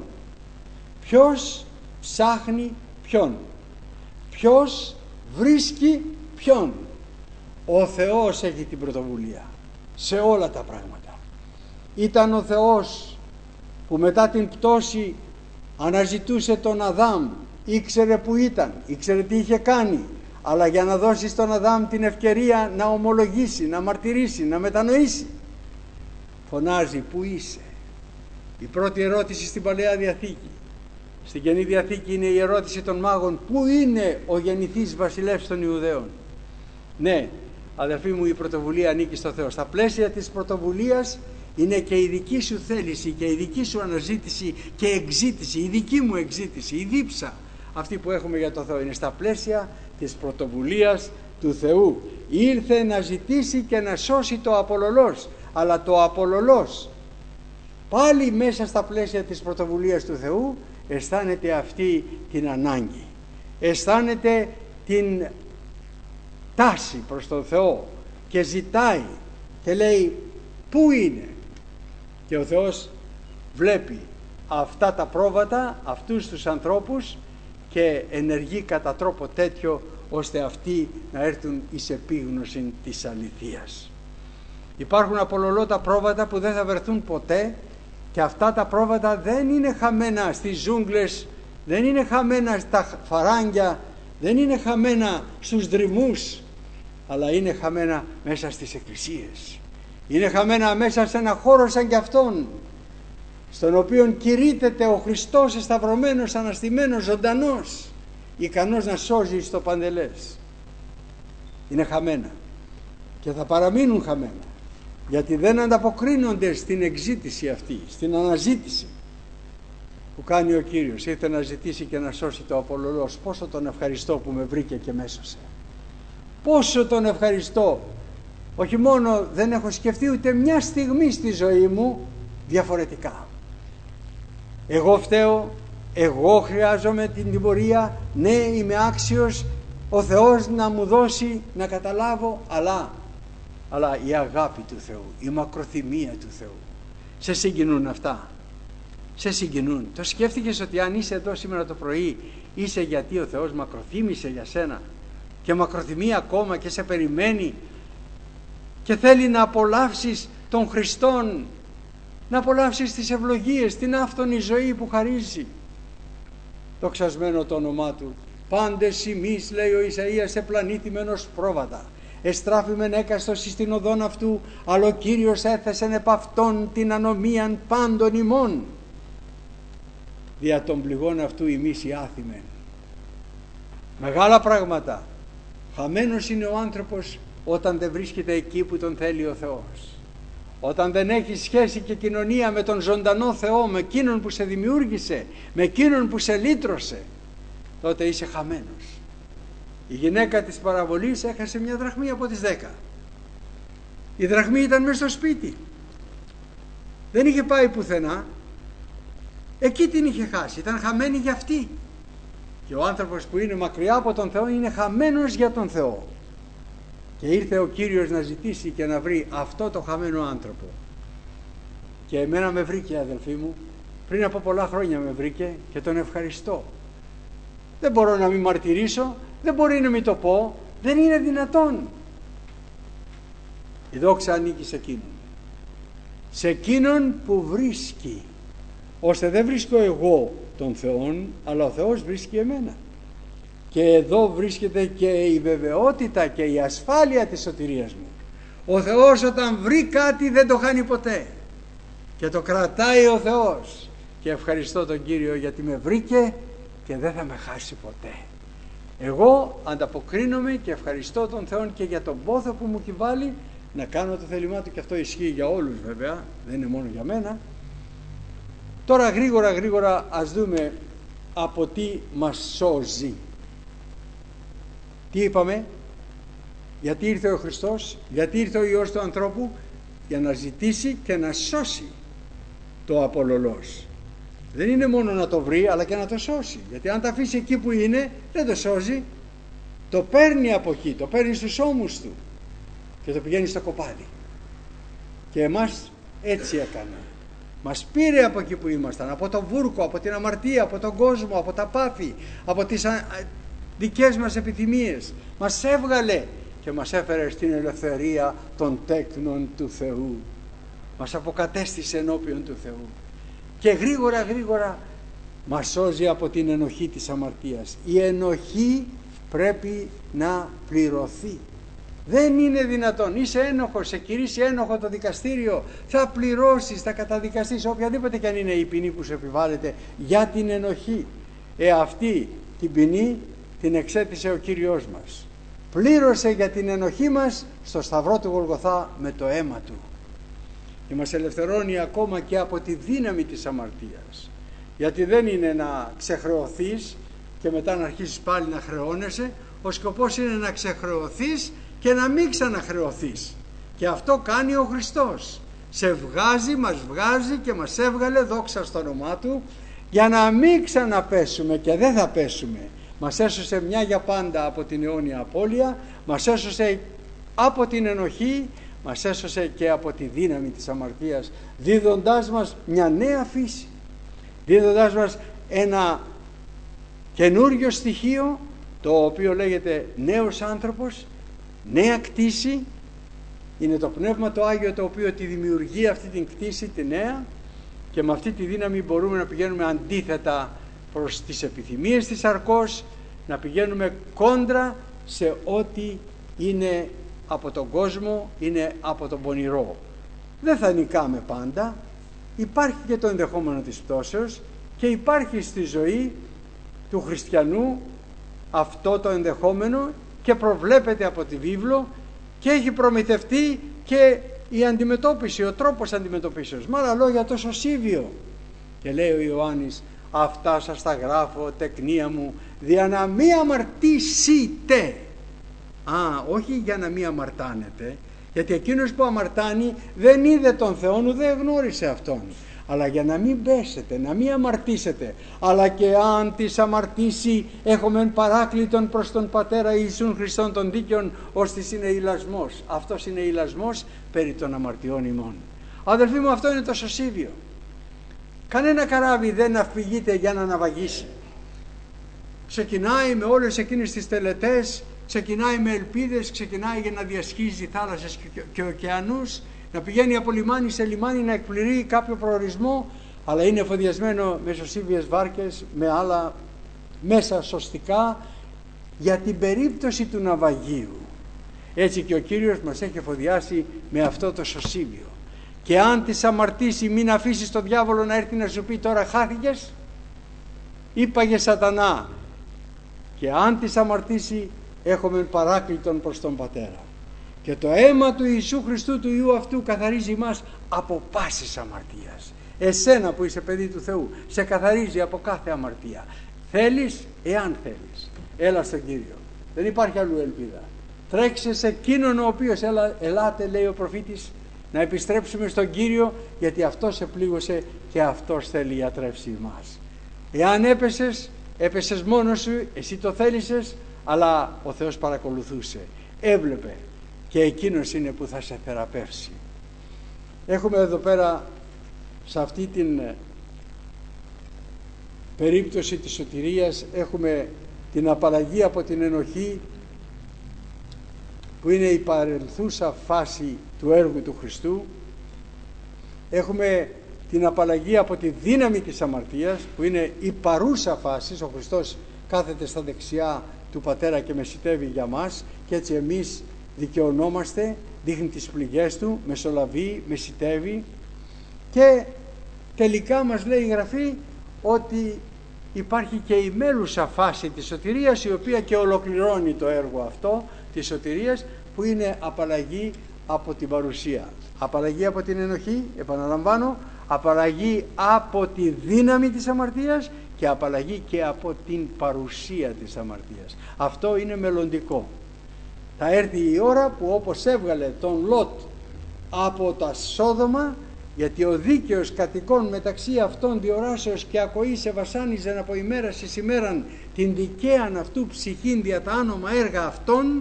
Ποιος ψάχνει ποιον? Ποιος βρίσκει ποιον? Ο Θεός έχει την πρωτοβουλία σε όλα τα πράγματα. Ήταν ο Θεός που μετά την πτώση αναζητούσε τον Αδάμ. Ήξερε που ήταν, ήξερε τι είχε κάνει, αλλά για να δώσει στον Αδάμ την ευκαιρία να ομολογήσει, να μαρτυρήσει, να μετανοήσει, φωνάζει: πού είσαι? Η πρώτη ερώτηση στην Παλαιά Διαθήκη. Στην Καινή Διαθήκη είναι η ερώτηση των μάγων: πού είναι ο γεννηθής βασιλεύς των Ιουδαίων? Ναι, αδελφοί μου, η πρωτοβουλία ανήκει στο Θεό. Στα πλαίσια της πρωτοβουλίας είναι και η δική σου θέληση και η δική σου αναζήτηση και εξήτηση, η δική μου εξήτηση, η δίψα αυτή που έχουμε για το Θεό. Είναι στα πλαίσια της πρωτοβουλίας του Θεού. Ήρθε να ζητήσει και να σώσει το απολωλός. Αλλά το απολωλός πάλι μέσα στα πλαίσια της πρωτοβουλίας του Θεού αισθάνεται αυτή την ανάγκη. Αισθάνεται την τάση προς τον Θεό και ζητάει και λέει: πού είναι? Και ο Θεός βλέπει αυτά τα πρόβατα, αυτούς τους ανθρώπους, και ενεργεί κατά τρόπο τέτοιο ώστε αυτοί να έρθουν εις επίγνωση της αληθείας. Υπάρχουν απολωλώτα πρόβατα που δεν θα βρεθούν ποτέ, και αυτά τα πρόβατα δεν είναι χαμένα στις ζούγκλες, δεν είναι χαμένα στα φαράγγια, δεν είναι χαμένα στους δρυμούς, αλλά είναι χαμένα μέσα στις εκκλησίες. Είναι χαμένα μέσα σε ένα χώρο σαν κι αυτόν, στον οποίο κηρύττεται ο Χριστός εσταυρωμένος, αναστημένος, ζωντανός, ικανός να σώζει στο παντελές. Είναι χαμένα και θα παραμείνουν χαμένα, γιατί δεν ανταποκρίνονται στην εξήτηση αυτή, στην αναζήτηση που κάνει ο Κύριος. Ήρθε να ζητήσει και να σώσει το απολωλός. Πόσο τον ευχαριστώ που με βρήκε και με έσωσε. Πόσο τον ευχαριστώ. Όχι μόνο δεν έχω σκεφτεί ούτε μια στιγμή στη ζωή μου διαφορετικά. Εγώ φταίω, εγώ χρειάζομαι την τιμωρία, ναι, είμαι άξιος, ο Θεός να μου δώσει να καταλάβω, αλλά η αγάπη του Θεού, η μακροθυμία του Θεού. Σε συγκινούν αυτά? Σε συγκινούν? Το σκέφτηκες ότι αν είσαι εδώ σήμερα το πρωί είσαι γιατί ο Θεός μακροθύμησε για σένα και μακροθυμεί ακόμα και σε περιμένει και θέλει να απολαύσεις τον Χριστόν, να απολαύσεις τις ευλογίες, την άφθονη ζωή που χαρίζει. Δοξασμένο το όνομά Του. Πάντες εμείς, λέει ο Ισαΐας, επλανήθημενος πρόβατα. εστράφημεν έκαστος εις την οδόν αυτού, αλλά ο Κύριος έθεσεν επ' αυτόν την ανομίαν πάντων ημών. Δια των πληγών αυτού ημείς οι άθημεν. Μεγάλα πράγματα. Χαμένος είναι ο άνθρωπος όταν δεν βρίσκεται εκεί που τον θέλει ο Θεός. Όταν δεν έχει σχέση και κοινωνία με τον ζωντανό Θεό, με εκείνον που σε δημιούργησε, με εκείνον που σε λύτρωσε, τότε είσαι χαμένος. Η γυναίκα της παραβολής έχασε μια δραχμή από τις 10. Η δραχμή ήταν μέσα στο σπίτι. Δεν είχε πάει πουθενά. Εκεί την είχε χάσει. Ήταν χαμένη για αυτή. Και ο άνθρωπος που είναι μακριά από τον Θεό είναι χαμένος για τον Θεό. Και ήρθε ο Κύριος να ζητήσει και να βρει αυτό το χαμένο άνθρωπο. Και εμένα με βρήκε, αδελφοί μου. Πριν από πολλά χρόνια με βρήκε και τον ευχαριστώ. Δεν μπορώ να μην μαρτυρήσω, δεν μπορεί να μην το πω, δεν είναι δυνατόν. Η δόξα ανήκει σε εκείνον. Σε εκείνον που βρίσκει, ώστε δεν βρίσκω εγώ τον Θεόν, αλλά ο Θεός βρίσκει εμένα. Και εδώ βρίσκεται και η βεβαιότητα και η ασφάλεια της σωτηρίας μου. Ο Θεός όταν βρει κάτι δεν το χάνει ποτέ. Και το κρατάει ο Θεός. Και ευχαριστώ τον Κύριο γιατί με βρήκε και δεν θα με χάσει ποτέ. Εγώ ανταποκρίνομαι και ευχαριστώ τον Θεό και για τον πόθο που μου έχει βάλει να κάνω το θέλημά Του, και αυτό ισχύει για όλους βέβαια, δεν είναι μόνο για μένα. Τώρα γρήγορα ας δούμε από τι μας σώζει. Τι είπαμε? Γιατί ήρθε ο Χριστός, γιατί ήρθε ο Υιός του ανθρώπου? Για να ζητήσει και να σώσει το απολωλός. Δεν είναι μόνο να το βρει, αλλά και να το σώσει. Γιατί αν το αφήσει εκεί που είναι, δεν το σώζει. Το παίρνει από εκεί, το παίρνει στους ώμους Του και το πηγαίνει στο κοπάδι. Και εμάς έτσι έκανε. Μας πήρε από εκεί που ήμασταν, από το βούρκο, από την αμαρτία, από τον κόσμο, από τα πάθη, από τις δικές μας επιθυμίες. Μας έβγαλε και μας έφερε στην ελευθερία των τέκνων του Θεού. Μας αποκατέστησε ενώπιον του Θεού. Και γρήγορα μας σώζει από την ενοχή της αμαρτίας. Η ενοχή πρέπει να πληρωθεί. Δεν είναι δυνατόν. Είσαι ένοχος, σε κηρύσει ένοχο το δικαστήριο, θα πληρώσεις, θα καταδικαστείς, οποιαδήποτε και αν είναι η ποινή που σου επιβάλλεται για την ενοχή. Αυτή την ποινή την εξέτησε ο Κύριος μας. Πλήρωσε για την ενοχή μας στο σταυρό του Γολγοθά με το αίμα Του. Και μας ελευθερώνει ακόμα και από τη δύναμη της αμαρτίας. Γιατί δεν είναι να ξεχρεωθείς και μετά να αρχίσεις πάλι να χρεώνεσαι. Ο σκοπός είναι να ξεχρεωθείς και να μην ξαναχρεωθείς. Και αυτό κάνει ο Χριστός. Σε βγάζει, μας βγάζει και μας έβγαλε, δόξα στο όνομά Του, για να μην ξαναπέσουμε, και δεν θα πέσουμε. Μας έσωσε μια για πάντα από την αιώνια απώλεια, μας έσωσε από την ενοχή, μας έσωσε και από τη δύναμη της αμαρτίας, δίδοντάς μας μια νέα φύση, δίδοντάς μας ένα καινούριο στοιχείο, το οποίο λέγεται νέος άνθρωπος, νέα κτήση. Είναι το Πνεύμα το Άγιο το οποίο τη δημιουργεί αυτή την κτήση τη νέα, και με αυτή τη δύναμη μπορούμε να πηγαίνουμε αντίθετα προς τις επιθυμίες της σαρκός, να πηγαίνουμε κόντρα σε ό,τι είναι από τον κόσμο, είναι από τον πονηρό. Δεν θα νικάμε πάντα. Υπάρχει και το ενδεχόμενο της πτώσεως και υπάρχει στη ζωή του χριστιανού αυτό το ενδεχόμενο και προβλέπεται από τη βίβλο και έχει προμηθευτεί και η αντιμετώπιση, ο τρόπος αντιμετωπίσεως. Με άλλα λόγια, το σωσίβιο. Και λέει ο Ιωάννης, αυτά σας τα γράφω τεκνία μου δια να μη αμαρτήσετε. Όχι για να μη αμαρτάνετε, γιατί εκείνος που αμαρτάνει δεν είδε τον Θεό, δεν γνώρισε Αυτόν, αλλά για να μην πέσετε, να μην αμαρτήσετε. Αλλά και αν τις αμαρτήσει, έχουμε παράκλητον προς τον Πατέρα Ιησούν Χριστόν των δίκαιων, ώστις είναι ηλασμός. Αυτός είναι ηλασμός περί των αμαρτιών ημών. Αδελφοί μου, αυτό είναι το σωσίβιο. Κανένα καράβι δεν ναυπηγείται για να ναυαγήσει. Ξεκινάει με όλες εκείνες τις τελετές, ξεκινάει με ελπίδες, ξεκινάει για να διασχίζει θάλασσες και ωκεανούς, να πηγαίνει από λιμάνι σε λιμάνι, να εκπληρεί κάποιο προορισμό, αλλά είναι εφοδιασμένο με σωσίβιες βάρκες, με άλλα μέσα σωστικά, για την περίπτωση του ναυαγίου. Έτσι και ο Κύριος μας έχει εφοδιάσει με αυτό το σωσίβιο. Και αν της αμαρτήσει, μην αφήσεις τον διάβολο να έρθει να σου πει τώρα χάθηκες, είπαγε Σατανά. Και αν της αμαρτήσει, έχουμε παράκλητον προς τον Πατέρα. Και το αίμα του Ιησού Χριστού, του Υιού αυτού, καθαρίζει μας από πάσης αμαρτίας. Εσένα που είσαι παιδί του Θεού, σε καθαρίζει από κάθε αμαρτία. Θέλεις, εάν θέλεις, έλα στον Κύριο. Δεν υπάρχει αλλού ελπίδα. Τρέξε σε εκείνον ο οποίος, ελάτε λέει ο προφήτης, να επιστρέψουμε στον Κύριο, γιατί αυτός σε πλήγωσε και αυτός θέλει ιατρεύσει εμάς. Εάν έπεσες μόνος σου, εσύ το θέλησες, αλλά ο Θεός παρακολουθούσε, έβλεπε, και εκείνος είναι που θα σε θεραπεύσει. Έχουμε εδώ πέρα, σε αυτή την περίπτωση της σωτηρίας, έχουμε την απαλλαγή από την ενοχή, που είναι η παρελθούσα φάση του έργου του Χριστού. Έχουμε την απαλλαγή από τη δύναμη της αμαρτίας, που είναι η παρούσα φάση. Ο Χριστός κάθεται στα δεξιά του Πατέρα και μεσιτεύει για μας, και έτσι εμείς δικαιωνόμαστε, δείχνει τις πληγές του, μεσολαβεί, μεσιτεύει, και τελικά μας λέει η Γραφή ότι υπάρχει και η μέλουσα φάση της σωτηρίας, η οποία και ολοκληρώνει το έργο αυτό της σωτηρίας, που είναι απαλλαγή από την παρουσία. Απαλλαγή από την ενοχή, επαναλαμβάνω, απαλλαγή από τη δύναμη της αμαρτίας και απαλλαγή και από την παρουσία της αμαρτίας. Αυτό είναι μελλοντικό. Θα έρθει η ώρα που, όπως έβγαλε τον Λότ από τα Σόδομα, γιατί ο δίκαιος κατοικών μεταξύ αυτών διοράσεως και ακοής βασάνιζεν από ημέρας εις ημέραν την δικαίαν αυτού ψυχήν δια τα άνομα έργα αυτών,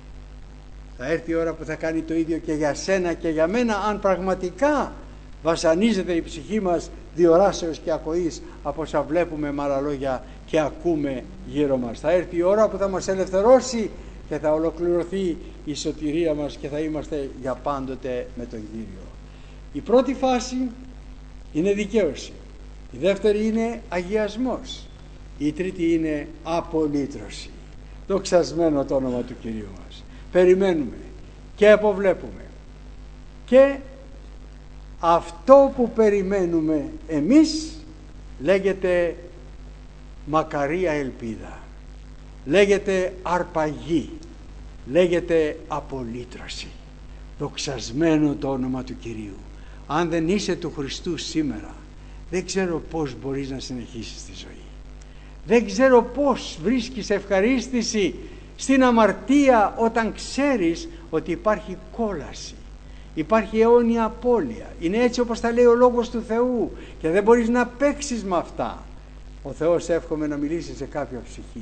θα έρθει η ώρα που θα κάνει το ίδιο και για σένα και για μένα, αν πραγματικά βασανίζεται η ψυχή μας διοράσεως και ακοής από όσα βλέπουμε με άλλα λόγια και ακούμε γύρω μας. Θα έρθει η ώρα που θα μας ελευθερώσει και θα ολοκληρωθεί η σωτηρία μας και θα είμαστε για πάντοτε με τον Κύριο. Η πρώτη φάση είναι δικαίωση, η δεύτερη είναι αγιασμός, η τρίτη είναι απολύτρωση. Δοξασμένο το όνομα του Κυρίου μας. Περιμένουμε και αποβλέπουμε, και αυτό που περιμένουμε εμείς λέγεται μακαρία ελπίδα, λέγεται αρπαγή, λέγεται απολύτρωση. Δοξασμένο το όνομα του Κυρίου. Αν δεν είσαι του Χριστού σήμερα, δεν ξέρω πώς μπορείς να συνεχίσεις τη ζωή. Δεν ξέρω πώς βρίσκεις ευχαρίστηση στην αμαρτία όταν ξέρεις ότι υπάρχει κόλαση, υπάρχει αιώνια απώλεια. Είναι έτσι όπως τα λέει ο Λόγος του Θεού και δεν μπορείς να παίξεις με αυτά. Ο Θεός εύχομαι να μιλήσει σε κάποια ψυχή,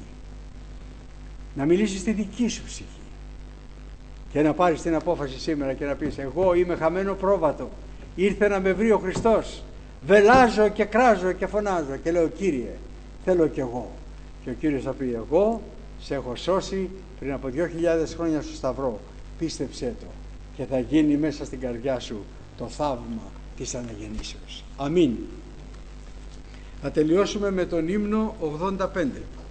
να μιλήσει στη δική σου ψυχή και να πάρεις την απόφαση σήμερα και να πεις: εγώ είμαι χαμένο πρόβατο, ήρθε να με βρει ο Χριστός, βελάζω και κράζω και φωνάζω και λέω: Κύριε, θέλω κι εγώ. Και ο Κύριος θα πει: εγώ σε έχω σώσει πριν από 2.000 χρόνια στο Σταυρό, πίστεψέ το και θα γίνει μέσα στην καρδιά σου το θαύμα της αναγεννήσεως. Αμήν. Θα τελειώσουμε με τον ύμνο 85.